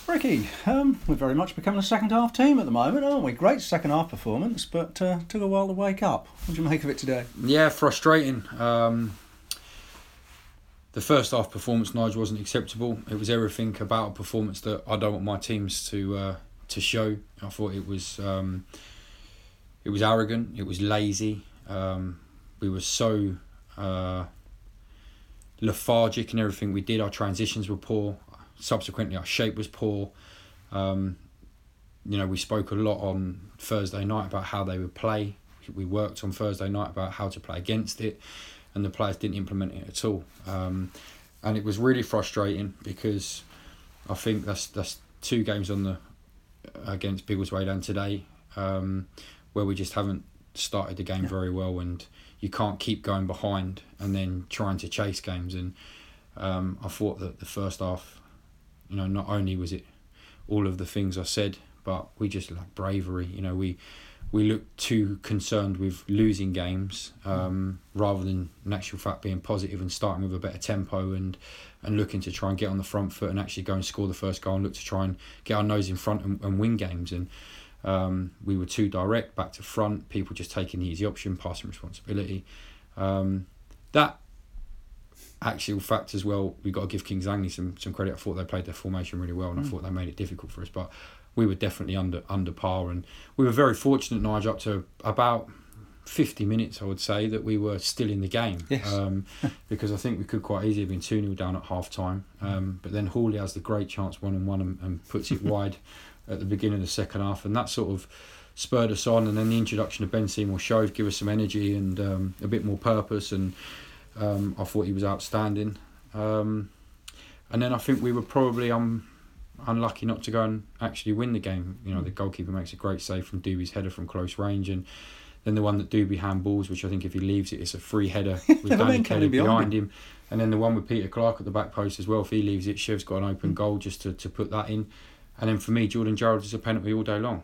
Ricky, we're very much becoming a second half team at the moment, aren't we? Great second half performance, but took a while to wake up. What do you make of it today? Yeah, frustrating. The first half performance, Nigel, wasn't acceptable. It was everything about a performance that I don't want my teams to show. I thought it was arrogant. It was lazy. We were so lethargic in everything we did. Our transitions were poor. Subsequently, our shape was poor. We spoke a lot on Thursday night about how they would play. We worked on Thursday night about how to play against it, and the players didn't implement it at all. And it was really frustrating because I think that's two games against Biggleswade and today where we just haven't started the game very well, and you can't keep going behind and then trying to chase games. And I thought that the first half, not only was it all of the things I said, but we just lacked bravery. We looked too concerned with losing games rather than in actual fact being positive and starting with a better tempo and looking to try and get on the front foot and actually go and score the first goal and look to try and get our nose in front and win games. And we were too direct, back to front, people just taking the easy option, passing responsibility. That actual fact as well, we've got to give Kings Langley some credit. I thought they played their formation really well, and I thought they made it difficult for us, but we were definitely under par, and we were very fortunate, Nigel, up to about 50 minutes I would say that we were still in the game. Yes. Because I think we could quite easily have been 2-0 down at half time, but then Hawley has the great chance 1-on-1 and puts it wide at the beginning of the second half, and that sort of spurred us on. And then the introduction of Ben Seymour Shove gave us some energy and a bit more purpose, and I thought he was outstanding. And then I think we were probably unlucky not to go and actually win the game. The goalkeeper makes a great save from Doobie's header from close range, and then the one that Doobie handballs, which I think if he leaves it, it's a free header with Danny Kelly behind him. And then the one with Peter Clark at the back post as well, if he leaves it, Shiv's got an open goal just to put that in. And then for me, Jordan Gerrard is a penalty all day long.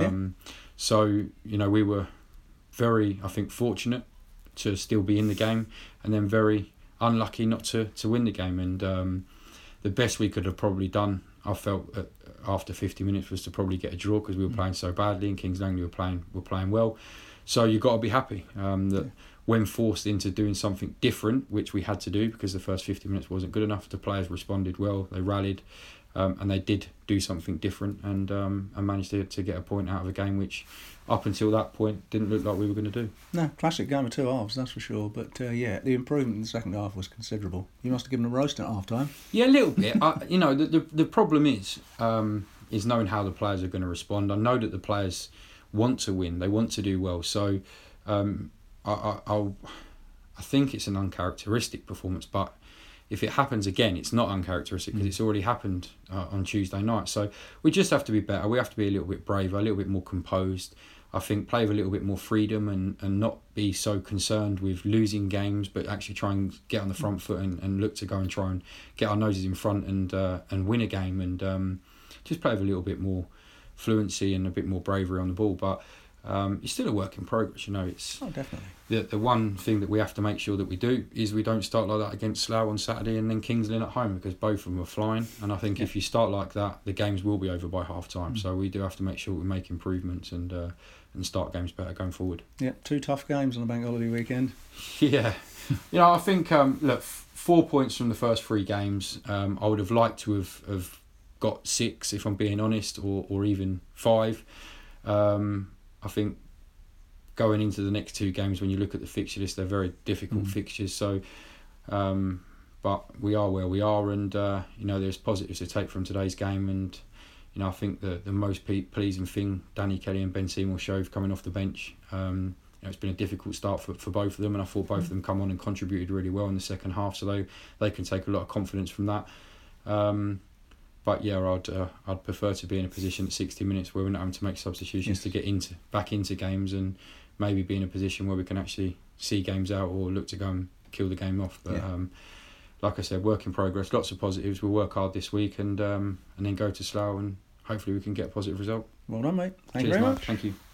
So, we were very, I think, fortunate to still be in the game, and then very unlucky not to win the game. And the best we could have probably done, I felt, after 50 minutes was to probably get a draw, because we were playing so badly and Kings Langley were playing well. So you've got to be happy that when forced into doing something different, which we had to do because the first 50 minutes wasn't good enough, the players responded well, they rallied, and they did do something different and managed to get a point out of a game which up until that point didn't look like we were going to do. No, classic game of two halves, that's for sure. But the improvement in the second half was considerable. You must have given a roast at half time. Yeah, a little bit. The problem is knowing how the players are going to respond. I know that the players want to win, they want to do well. So I think it's an uncharacteristic performance, but if it happens again, it's not uncharacteristic because it's already happened on Tuesday night. So we just have to be better. We have to be a little bit braver, a little bit more composed. I think play with a little bit more freedom and not be so concerned with losing games, but actually try and get on the front foot and look to go and try and get our noses in front and win a game, and just play with a little bit more fluency and a bit more bravery on the ball. But it's still a work in progress. It's definitely the one thing that we have to make sure that we do is we don't start like that against Slough on Saturday and then Kings Lynn at home, because both of them are flying, and I think if you start like that, the games will be over by half time. So we do have to make sure we make improvements and start games better going forward. Yeah, 2 tough games on the bank holiday weekend. Yeah. I think 4 points from the first 3 games. I would have liked to have got 6 if I'm being honest, or even 5. I think going into the next 2 games, when you look at the fixture list, they're very difficult fixtures. So, but we are where we are, and there's positives to take from today's game. And I think the most pleasing thing, Danny Kelly and Ben Seymour Shove coming off the bench. It's been a difficult start for both of them, and I thought both of them come on and contributed really well in the second half. So they can take a lot of confidence from that. But yeah, I'd prefer to be in a position at 60 minutes where we're not having to make substitutions to get back into games, and maybe be in a position where we can actually see games out or look to go and kill the game off. But like I said, work in progress, lots of positives. We'll work hard this week and then go to Slough, and hopefully we can get a positive result. Well done, mate. Thank you very much. Thank you.